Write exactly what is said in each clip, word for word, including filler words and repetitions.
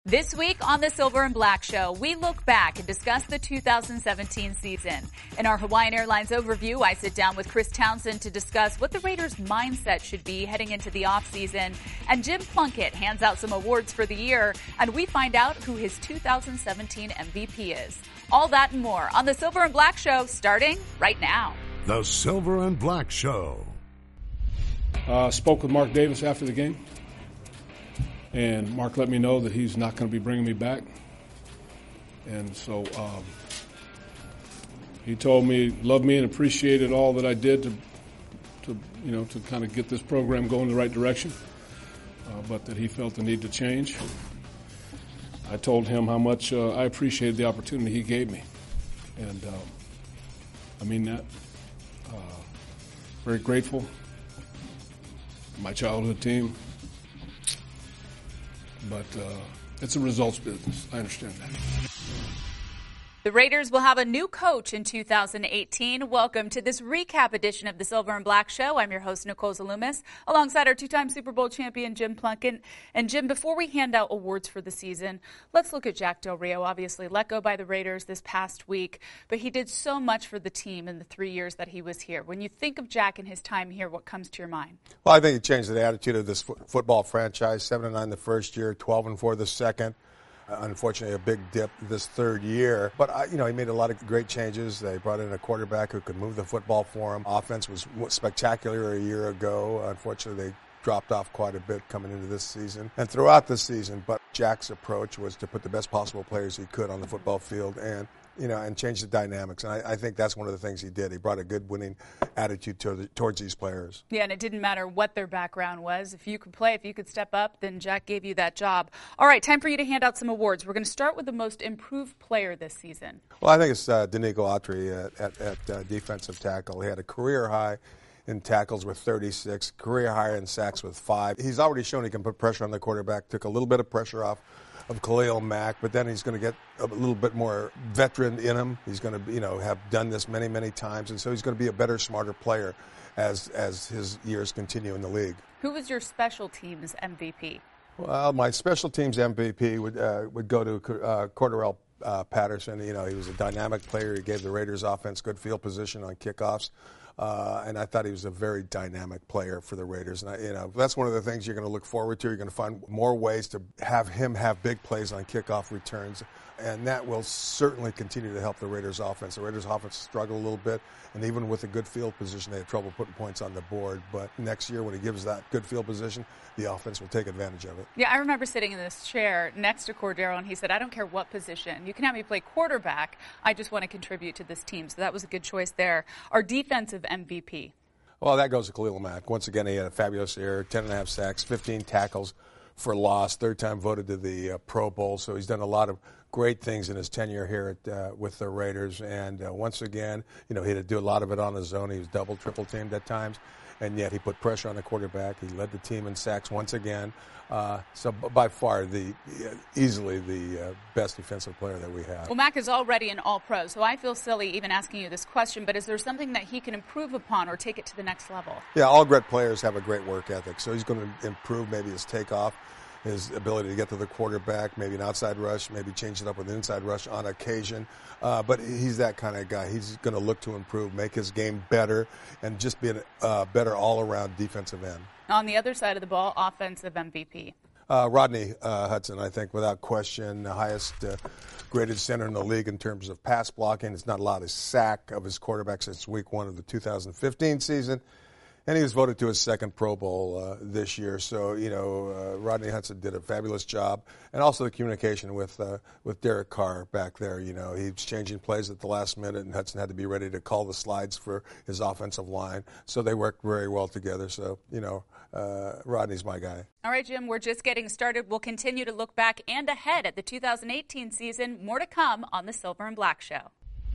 This week on the Silver and Black Show, we look back and discuss the two thousand seventeen season. In our Hawaiian Airlines overview, I sit down with Chris Townsend to discuss what the Raiders' mindset should be heading into the offseason. And Jim Plunkett hands out some awards for the year, and we find out who his two thousand seventeen M V P is. All that and more on the Silver and Black Show, starting right now. The Silver and Black Show. Uh, spoke with Mark Davis after the game. And Mark let me know that he's not going to be bringing me back. And so um, he told me, loved me and appreciated all that I did to, to you know, to kind of get this program going in the right direction, uh, but that he felt the need to change. I told him how much uh, I appreciated the opportunity he gave me. And um, I mean that. Uh, very grateful. My childhood team. But uh, it's a results business. I understand that. The Raiders will have a new coach in two thousand eighteen. Welcome to this recap edition of the Silver and Black Show. I'm your host, Nicole Zalumis, alongside our two-time Super Bowl champion, Jim Plunkett. And Jim, before we hand out awards for the season, let's look at Jack Del Rio. Obviously let go by the Raiders this past week, but he did so much for the team in the three years that he was here. When you think of Jack and his time here, what comes to your mind? Well, I think he changed the attitude of this fo- football franchise. seven and nine the first year, twelve and four the second. Uh, unfortunately, a big dip this third year. But, uh, you know, he made a lot of great changes. They brought in a quarterback who could move the football for him. Offense was spectacular a year ago. Unfortunately, they dropped off quite a bit coming into this season and throughout the season. But Jack's approach was to put the best possible players he could on the football field and, you know, and change the dynamics. And I, I think that's one of the things he did. He brought a good winning attitude to the, towards these players. Yeah, and it didn't matter what their background was. If you could play, if you could step up, then Jack gave you that job. All right, time for you to hand out some awards. We're going to start with the most improved player this season. Well, I think it's uh, Danico Autry at, at, at uh, defensive tackle. He had a career high in tackles with thirty-six, career high in sacks with five. He's already shown he can put pressure on the quarterback, took a little bit of pressure off of Khalil Mack, but then he's going to get a little bit more veteran in him. He's going to, you know, have done this many, many times, and so he's going to be a better, smarter player as as his years continue in the league. Who was your special teams M V P? Well, my special teams M V P would uh, would go to uh, Cordarrelle uh, Patterson. You know, he was a dynamic player. He gave the Raiders offense good field position on kickoffs. Uh, and I thought he was a very dynamic player for the Raiders. And, I, you know, that's one of the things you're going to look forward to. You're going to find more ways to have him have big plays on kickoff returns. And that will certainly continue to help the Raiders' offense. The Raiders' offense struggled a little bit, and even with a good field position, they had trouble putting points on the board. But next year, when he gives that good field position, the offense will take advantage of it. Yeah, I remember sitting in this chair next to Cordero, and he said, I don't care what position. You can have me play quarterback. I just want to contribute to this team. So that was a good choice there. Our defensive M V P. Well, that goes to Khalil Mack. Once again, he had a fabulous year, ten and a half sacks, fifteen tackles for loss, third time voted to the uh, Pro Bowl. So he's done a lot of great things in his tenure here at, uh, with the Raiders. And uh, once again, you know, he had to do a lot of it on his own. He was double, triple teamed at times. And yet he put pressure on the quarterback. He led the team in sacks once again. Uh, so by far, the uh, easily the uh, best defensive player that we have. Well, Mack is already an all-pro, so I feel silly even asking you this question, but is there something that he can improve upon or take it to the next level? Yeah, all great players have a great work ethic. So he's going to improve maybe his takeoff, his ability to get to the quarterback, maybe an outside rush, maybe change it up with an inside rush on occasion. Uh, but he's that kind of guy. He's going to look to improve, make his game better, and just be a uh, better all-around defensive end. On the other side of the ball, offensive M V P. Uh, Rodney uh, Hudson, I think, without question, the highest uh, graded center in the league in terms of pass blocking. He's not allowed a sack of his quarterback since week one of the two thousand fifteen season. And he was voted to his second Pro Bowl uh, this year. So, you know, uh, Rodney Hudson did a fabulous job. And also the communication with uh, with Derek Carr back there. You know, he was changing plays at the last minute, and Hudson had to be ready to call the slides for his offensive line. So they worked very well together. So, you know, uh, Rodney's my guy. All right, Jim, we're just getting started. We'll continue to look back and ahead at the two thousand eighteen season. More to come on the Silver and Black Show.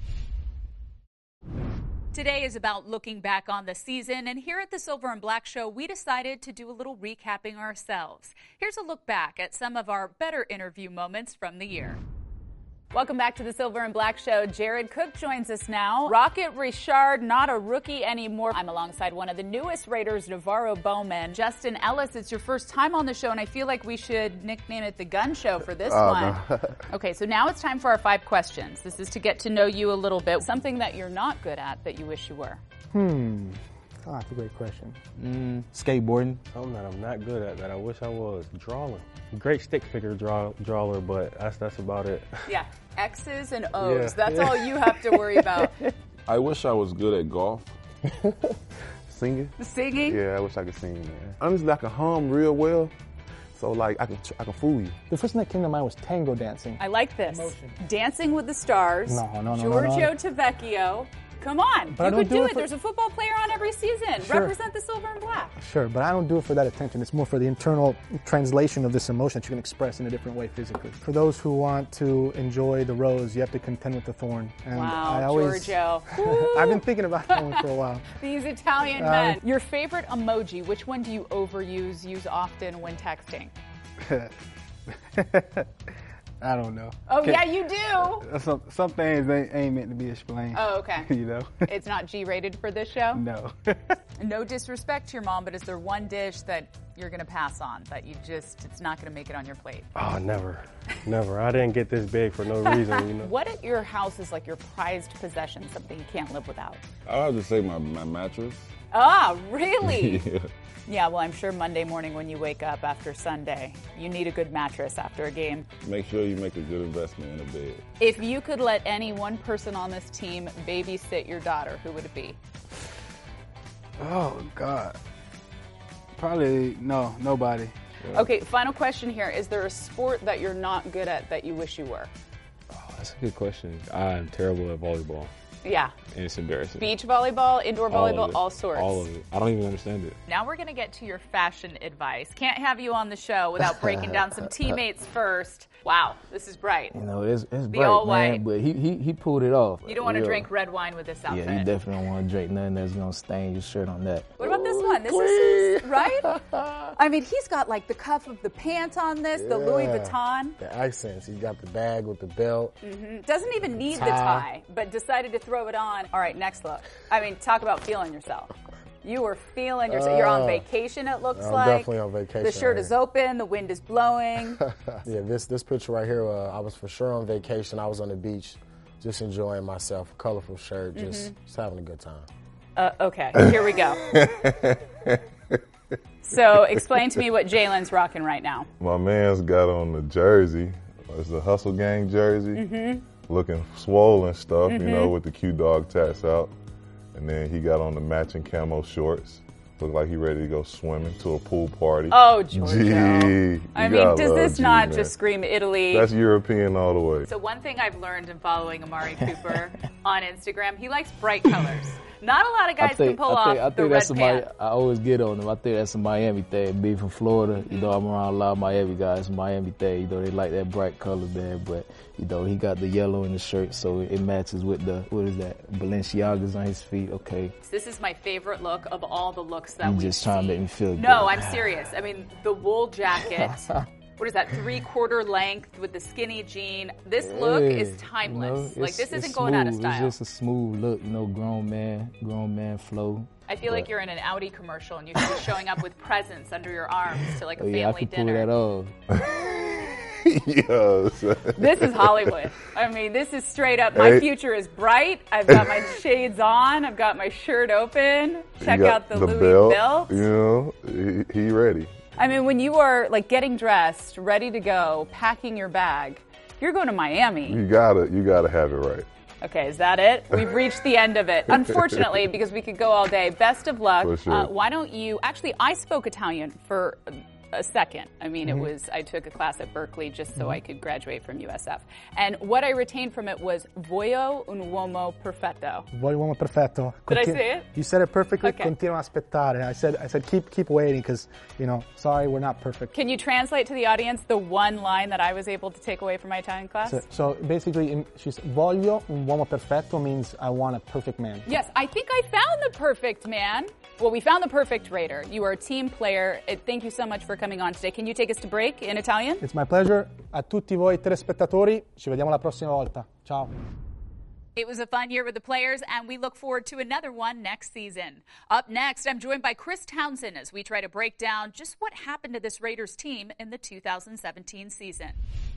Today is about looking back on the season, and here at the Silver and Black Show, we decided to do a little recapping ourselves. Here's a look back at some of our better interview moments from the year. Welcome back to the Silver and Black Show. Jared Cook joins us now. Rocket Richard, not a rookie anymore. I'm alongside one of the newest Raiders, Navarro Bowman. Justin Ellis, it's your first time on the show, and I feel like we should nickname it the Gun Show for this Oh, one. no. Okay, so now it's time for our five questions. This is to get to know you a little bit. Something that you're not good at that you wish you were. Hmm. Oh, that's a great question. Mm, skateboarding. Something that I'm not good at that I wish I was. Drawing. Great stick figure draw, drawer, but that's that's about it. Yeah, X's and O's. Yeah. That's Yeah. all you have to worry about. I wish I was good at golf. Singing? Singing? Yeah, I wish I could sing, man. Honestly, I can hum real well, so like I can I can fool you. The first thing that came to mind was tango dancing. I like this. Emotion. Dancing with the Stars. No, no, no, no, Giorgio no. Tavecchio. Come on. But I you don't could do do it it. for- There's a football player on every season. Sure. Represent the silver and black. Sure, but I don't do it for that attention. It's more for the internal translation of this emotion that you can express in a different way physically. For those who want to enjoy the rose, you have to contend with the thorn. And Wow, I always, Giorgio. I've been thinking about that one for a while. These Italian Uh, men. Your favorite emoji, which one do you overuse, use often when texting? I don't know. Oh, yeah, you do. Some, some things ain't, ain't meant to be explained. Oh, okay. You know? It's not G-rated for this show? No. No disrespect to your mom, but is there one dish that you're going to pass on, that you just, it's not going to make it on your plate? Oh, never, never. I didn't get this big for no reason, you know. What at your house is like your prized possession, something you can't live without? I would have to say my, my mattress. Ah, really? Yeah. Yeah, well, I'm sure Monday morning when you wake up after Sunday, you need a good mattress after a game. Make sure you make a good investment in a bed. If you could let any one person on this team babysit your daughter, who would it be? Oh, God. Probably, no, nobody. Okay, final question here. Is there a sport that you're not good at that you wish you were? Oh, that's a good question. I'm terrible at volleyball, Yeah. and it's embarrassing. Beach volleyball, indoor All of volleyball, it. all sorts. All of it. I don't even understand it. Now we're going to get to your fashion advice. Can't have you on the show without breaking down some teammates first. Wow, this is bright. You know, it's it's The bright, all man, white. but he, he he pulled it off. You don't want to Real- drink red wine with this outfit. Yeah, you definitely don't want to drink nothing that's gonna stain your shirt on that. What about this one? This is his, right? I mean, he's got like the cuff of the pants on this, the Louis Yeah. Vuitton. The accents. He got the bag with the belt. Doesn't even need the tie, but decided to throw it on. All right, next look. I mean, talk about feeling yourself. You were feeling yourself. You're on Uh, vacation, it looks I'm like. definitely on vacation The shirt right is here. open, the wind is blowing. Yeah, this this picture right here, uh, I was for sure on vacation. I was on the beach, just enjoying myself. Colorful shirt, just, just having a good time. Uh, okay, here we go. So explain to me what Jalen's rocking right now. My man's got on the jersey. It's the Hustle Gang jersey. Mm-hmm. Looking swollen stuff, you know, with the Q-Dog tats out. And then he got on the matching camo shorts. Look like he ready to go swimming to a pool party. Oh, Giorgio. Gee, I you mean, gotta does love this G, not man. just scream Italy? That's European all the way. So one thing I've learned in following Amari Cooper on Instagram, he likes bright colors. Not a lot of guys I think, can pull I think, off I the think red that's a Mi- pant. I always get on them. I think that's a Miami thing. Being from Florida, you know, I'm around a lot of Miami guys. Miami thing, you know, they like that bright color, man. But you know, he got the yellow in the shirt, so it matches with the what is that? Balenciagas on his feet. Okay, This is my favorite look of all the looks that you we've just trying to seen. make me feel good. No, I'm serious. I mean, the wool jacket. What is that? Three quarter length with the skinny jean. This look Hey, is timeless. you know, like it's- this it's isn't going out of smooth. style. It's just a smooth look, you know, grown man, grown man flow. I feel like but- you're in an Audi commercial and you should be showing up with presents under your arms to like a Oh yeah, I family can pull dinner. that off. Yes. This is Hollywood. I mean, this is straight up. My Hey. future is bright. I've got my shades on. I've got my shirt open. Check You got out the, Louis belt, belt. You know, he, he ready. I mean, when you are like getting dressed, ready to go, packing your bag, you're going to Miami. You gotta, you gotta have it right. Okay, is that it? We've reached the end of it. Unfortunately, because we could go all day. Best of luck. For sure. Uh, why don't you? Actually, I spoke Italian for a second. I mean, Mm-hmm. it was, I took a class at Berkeley just so I could graduate from U S F. And what I retained from it was voglio un uomo perfetto. Voglio uomo perfetto. Did I Contin- say it? You said it perfectly. Okay. Continuo a aspettare. I said, I said, keep, keep waiting, because you know, sorry, we're not perfect. Can you translate to the audience the one line that I was able to take away from my Italian class? So, so basically, in, she's voglio un uomo perfetto means I want a perfect man. Yes, I think I found the perfect man. Well, we found the perfect Raider. You are a team player. Uh, Thank you so much for coming on today. Can you take us to break in Italian? It's my pleasure. A tutti voi telespettatori, ci vediamo la prossima volta. Ciao. It was a fun year with the players, and we look forward to another one next season. Up next, I'm joined by Chris Townsend as we try to break down just what happened to this Raiders team in the two thousand seventeen season.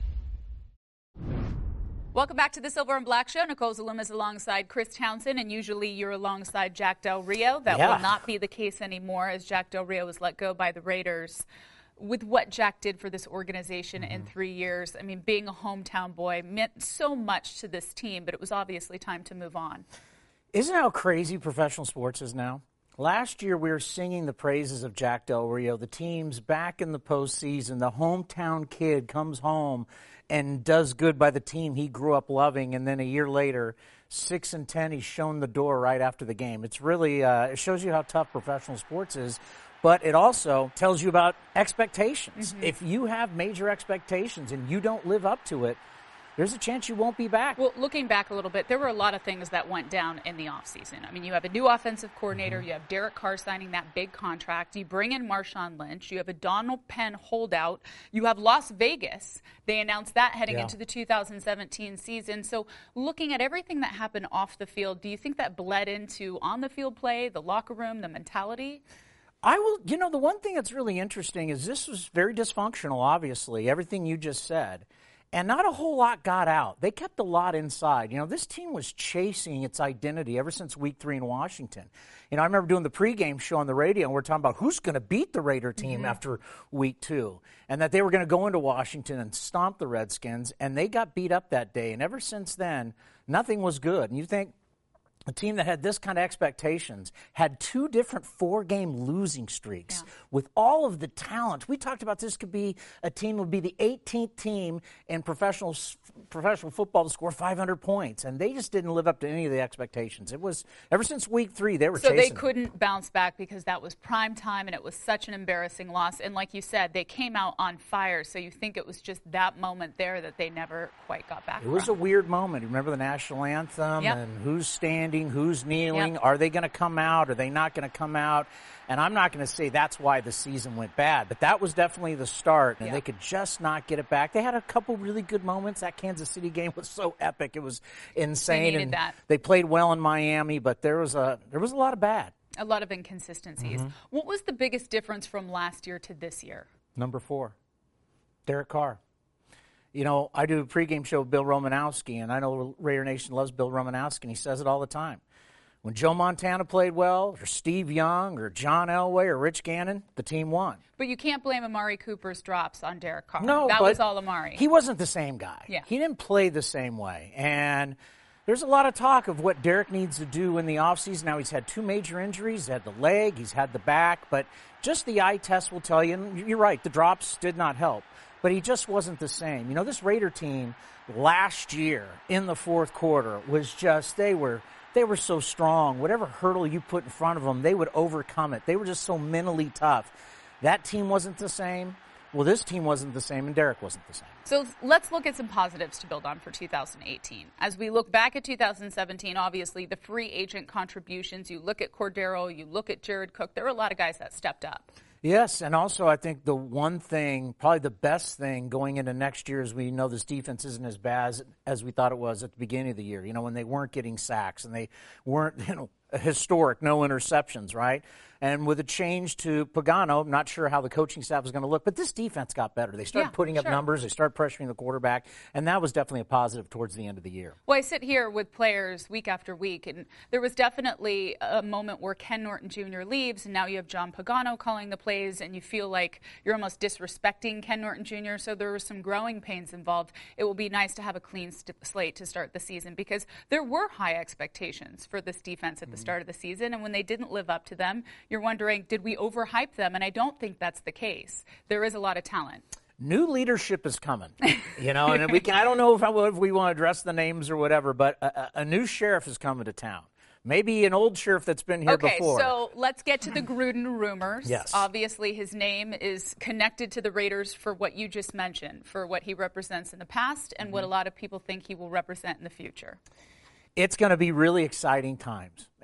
Welcome back to the Silver and Black Show. Nicole Zalumis alongside Chris Townsend, and usually you're alongside Jack Del Rio. That yeah. will not be the case anymore as Jack Del Rio was let go by the Raiders. With what Jack did for this organization mm-hmm. in three years, I mean, being a hometown boy meant so much to this team, but it was obviously time to move on. Isn't that how crazy professional sports is now? Last year, we were singing the praises of Jack Del Rio. The team's back in the postseason. The hometown kid comes home and does good by the team he grew up loving, and then a year later, six and ten, he's shown the door right after the game. It's really, uh, it shows you how tough professional sports is. But it also tells you about expectations. Mm-hmm. If you have major expectations and you don't live up to it, there's a chance you won't be back. Well, looking back a little bit, there were a lot of things that went down in the offseason. I mean, you have a new offensive coordinator. Mm-hmm. You have Derek Carr signing that big contract. You bring in Marshawn Lynch. You have a Donald Penn holdout. You have Las Vegas. They announced that heading yeah. into the two thousand seventeen season. So looking at everything that happened off the field, do you think that bled into on-the-field play, the locker room, the mentality? I will, you know, the one thing that's really interesting is this was very dysfunctional, obviously, everything you just said. And not a whole lot got out. They kept a lot inside. You know, this team was chasing its identity ever since week three in Washington. You know, I remember doing the pregame show on the radio, and we're talking about who's going to beat the Raider team mm-hmm. after week two. And that they were going to go into Washington and stomp the Redskins. And they got beat up that day. And ever since then, nothing was good. And you think, a team that had this kind of expectations had two different four-game losing streaks yeah. with all of the talent. We talked about this could be a team would be the eighteenth team in professional professional football to score five hundred points, and they just didn't live up to any of the expectations. It was ever since week three they were so chasing. So they couldn't them. bounce back because that was prime time, and it was such an embarrassing loss. And like you said, they came out on fire. So you think it was just that moment there that they never quite got back. It was from. a weird moment. Remember the national anthem yep. and who's standing. Who's kneeling? Yep. Are they going to come out? Are they not going to come out? And I'm not going to say that's why the season went bad, but that was definitely the start, and yep. they could just not get it back. They had a couple really good moments. That Kansas City game was so epic; it was insane. They needed and that. They played well in Miami, but there was a there was a lot of bad, a lot of inconsistencies. Mm-hmm. What was the biggest difference from last year to this year? Number four, Derek Carr. You know, I do a pregame show with Bill Romanowski, and I know Raider Nation loves Bill Romanowski, and he says it all the time. When Joe Montana played well, or Steve Young, or John Elway, or Rich Gannon, the team won. But you can't blame Amari Cooper's drops on Derek Carr. No, that but was all Amari. He wasn't the same guy. Yeah. He didn't play the same way. And there's a lot of talk of what Derek needs to do in the offseason. Now, he's had two major injuries. He's had the leg, he's had the back, but just the eye test will tell you, and you're right, the drops did not help. But he just wasn't the same. You know, this Raider team last year in the fourth quarter was just, they were they were so strong. Whatever hurdle you put in front of them, they would overcome it. They were just so mentally tough. That team wasn't the same. Well, this team wasn't the same, and Derek wasn't the same. So let's look at some positives to build on for two thousand eighteen. As we look back at two thousand seventeen, obviously the free agent contributions, you look at Cordero, you look at Jared Cook, there were a lot of guys that stepped up. Yes, and also I think the one thing, probably the best thing going into next year is we know this defense isn't as bad as, as we thought it was at the beginning of the year, you know, when they weren't getting sacks and they weren't, you know, historic, no interceptions, right? And with a change to Pagano, I'm not sure how the coaching staff is going to look, but this defense got better. They started yeah, putting up sure. numbers. They started pressuring the quarterback, and that was definitely a positive towards the end of the year. Well, I sit here with players week after week, and there was definitely a moment where Ken Norton Junior leaves, and now you have John Pagano calling the plays, and you feel like you're almost disrespecting Ken Norton Junior, so there were some growing pains involved. It will be nice to have a clean st- slate to start the season because there were high expectations for this defense at the mm-hmm. start of the season, and when they didn't live up to them, you're wondering, did we overhype them? And I don't think that's the case. There is a lot of talent. New leadership is coming, you know, and we can, I don't know if, I, if we want to address the names or whatever, but a, a new sheriff is coming to town. Maybe an old sheriff that's been here okay, before. Okay, so let's get to the Gruden rumors. Yes. Obviously, his name is connected to the Raiders for what you just mentioned, for what he represents in the past and mm-hmm. what a lot of people think he will represent in the future. It's going to be really exciting times.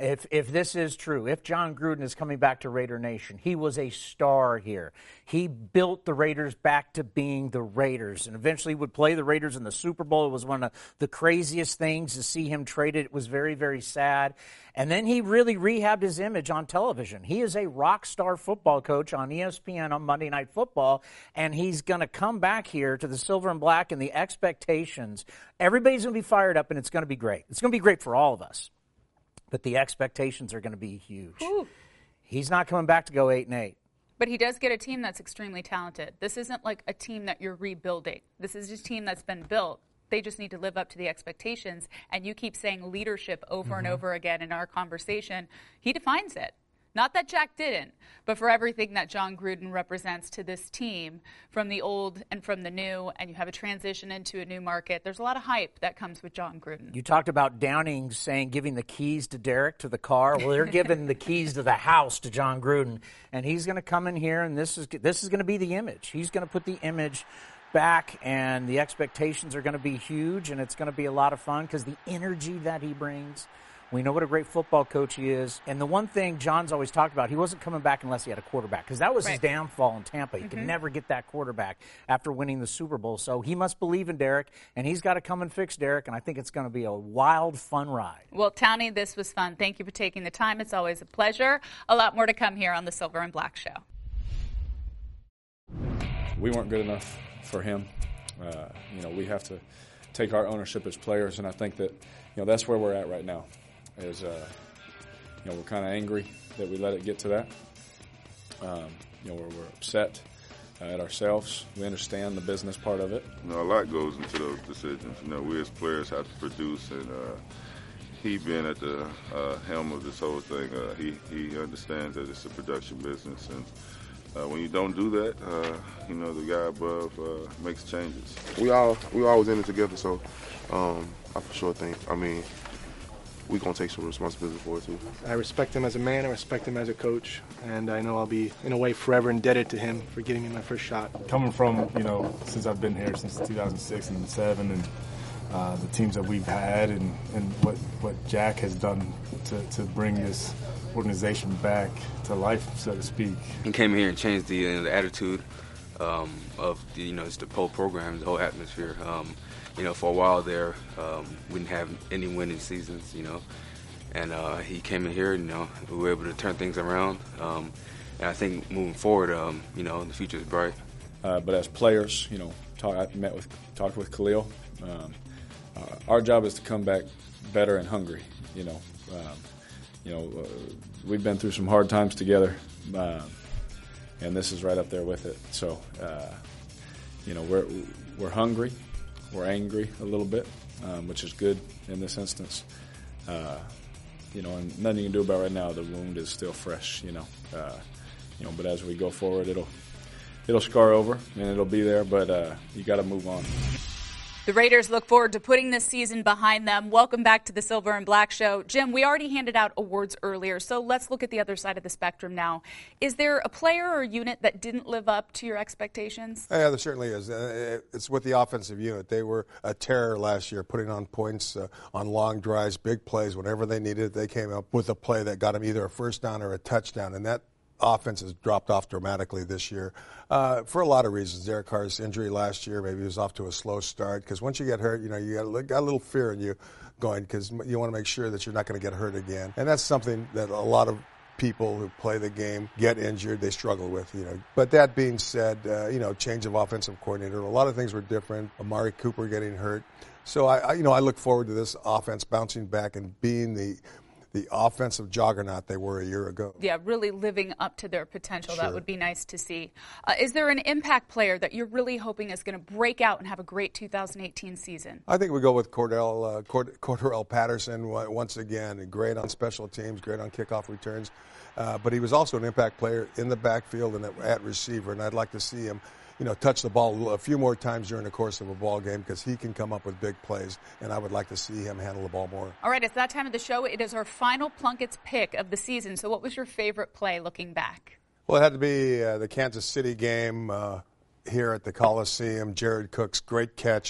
If if this is true, if John Gruden is coming back to Raider Nation, he was a star here. He built the Raiders back to being the Raiders and eventually would play the Raiders in the Super Bowl. It was one of the craziest things to see him traded. It was very, very sad. And then he really rehabbed his image on television. He is a rock star football coach on E S P N on Monday Night Football, and he's going to come back here to the silver and black and the expectations. Everybody's going to be fired up, and it's going to be great. It's going to be great for all of us. But the expectations are going to be huge. Ooh. He's not coming back to go eight and eight. But he does get a team that's extremely talented. This isn't like a team that you're rebuilding. This is just a team that's been built. They just need to live up to the expectations. And you keep saying leadership over mm-hmm. and over again in our conversation. He defines it. Not that Jack didn't, but for everything that John Gruden represents to this team, from the old and from the new, and you have a transition into a new market. There's a lot of hype that comes with John Gruden. You talked about Downing saying giving the keys to Derek to the car. Well, they're giving the keys to the house to John Gruden, and he's going to come in here, and this is this is going to be the image. He's going to put the image back, and the expectations are going to be huge, and it's going to be a lot of fun because the energy that he brings. We know what a great football coach he is. And the one thing John's always talked about, he wasn't coming back unless he had a quarterback, because that was right. his downfall in Tampa. He mm-hmm. could never get that quarterback after winning the Super Bowl. So he must believe in Derek, and he's got to come and fix Derek, and I think it's going to be a wild, fun ride. Well, Townie, this was fun. Thank you for taking the time. It's always a pleasure. A lot more to come here on the Silver and Black Show. We weren't good enough for him. Uh, you know, we have to take our ownership as players, and I think that, you know, that's where we're at right now. Is uh, you know, we're kind of angry that we let it get to that. Um, you know, we're, we're upset uh, at ourselves. We understand the business part of it. You know, a lot goes into those decisions. You know, we as players have to produce, and uh, he being at the uh, helm of this whole thing, uh, he he understands that it's a production business, and uh, when you don't do that, uh, you know, the guy above uh, makes changes. We all we always in it together, so um, I for sure think. I mean. We're going to take some responsibility for it, too. I respect him as a man. I respect him as a coach. And I know I'll be, in a way, forever indebted to him for giving me my first shot. Coming from, you know, since I've been here since two thousand six and seven, and uh, the teams that we've had, and, and what, what Jack has done to, to bring this organization back to life, so to speak. He came here and changed the, uh, the attitude um, of, the, you know, just the whole program, the whole atmosphere. Um, You know, for a while there, um, we didn't have any winning seasons, you know. And uh, he came in here, you know, we were able to turn things around. Um, and I think moving forward, um, you know, the future is bright. Uh, but as players, you know, talk, I met with, talked with Khalil. Um, uh, our job is to come back better and hungry, you know. Um, you know, uh, we've been through some hard times together, uh, and this is right up there with it. So, uh, you know, we're we're hungry. We're angry a little bit, um, which is good in this instance. Uh, you know, and nothing you can do about it right now. The wound is still fresh, you know. Uh, you know, but as we go forward, it'll it'll scar over and it'll be there. But uh, you got to move on. The Raiders look forward to putting this season behind them. Welcome back to the Silver and Black Show. Jim, we already handed out awards earlier, so let's look at the other side of the spectrum now. Is there a player or unit that didn't live up to your expectations? Yeah, there certainly is. Uh, it's with the offensive unit. They were a terror last year, putting on points uh, on long drives, big plays. Whenever they needed it, they came up with a play that got them either a first down or a touchdown, and that offense has dropped off dramatically this year uh, for a lot of reasons. Derek Carr's injury last year, maybe he was off to a slow start, because once you get hurt, you know, you got, got a little fear in you going, because you want to make sure that you're not going to get hurt again. And that's something that a lot of people who play the game get injured, they struggle with, you know. But that being said, uh, you know, change of offensive coordinator, a lot of things were different. Amari Cooper getting hurt. So, I, I you know, I look forward to this offense bouncing back and being the the offensive juggernaut they were a year ago. Yeah, really living up to their potential. Sure. That would be nice to see. Uh, is there an impact player that you're really hoping is going to break out and have a great two thousand eighteen season? I think we go with Cordell, uh, Cord- Cordarrelle Patterson once again. Great on special teams, great on kickoff returns. Uh, but he was also an impact player in the backfield and at receiver, and I'd like to see him, you know, touch the ball a few more times during the course of a ball game, because he can come up with big plays, and I would like to see him handle the ball more. All right, it's that time of the show. It is our final Plunkett's pick of the season. So what was your favorite play looking back? Well, it had to be uh, the Kansas City game uh, here at the Coliseum. Jared Cook's great catch,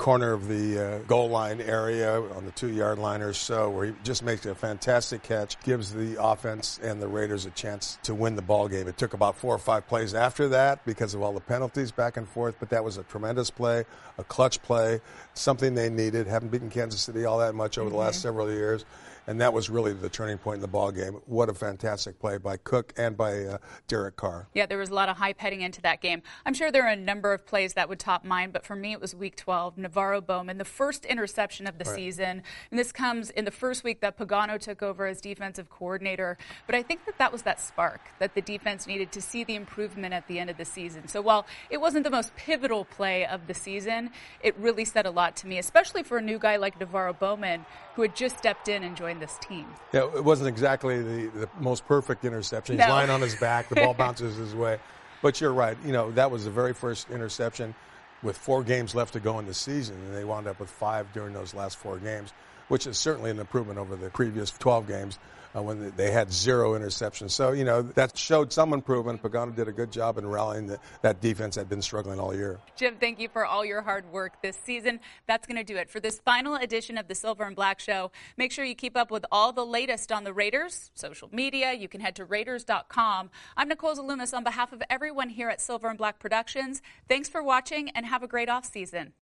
corner of the uh, goal line area on the two-yard line or so, where he just makes a fantastic catch, gives the offense and the Raiders a chance to win the ball game. It took about four or five plays after that because of all the penalties back and forth, but that was a tremendous play, a clutch play, something they needed. Haven't beaten Kansas City all that much over mm-hmm. the last several years. And that was really the turning point in the ball game. What a fantastic play by Cook and by uh, Derek Carr. Yeah, there was a lot of hype heading into that game. I'm sure there are a number of plays that would top mine, but for me it was week twelve. Navarro Bowman, the first interception of the right. season. And this comes in the first week that Pagano took over as defensive coordinator. But I think that that was that spark that the defense needed to see the improvement at the end of the season. So while it wasn't the most pivotal play of the season, it really said a lot to me, especially for a new guy like Navarro Bowman who had just stepped in and joined this team. Yeah, it wasn't exactly the, the most perfect interception. He's no. lying on his back. The ball bounces his way. But you're right. You know, that was the very first interception with four games left to go in the season, and they wound up with five during those last four games, which is certainly an improvement over the previous twelve games uh, when they had zero interceptions. So, you know, that showed some improvement. Pagano did a good job in rallying the, that defense that had been struggling all year. Jim, thank you for all your hard work this season. That's going to do it for this final edition of the Silver and Black Show. Make sure you keep up with all the latest on the Raiders, social media. You can head to Raiders dot com. I'm Nicole Zalumis on behalf of everyone here at Silver and Black Productions. Thanks for watching and have a great offseason.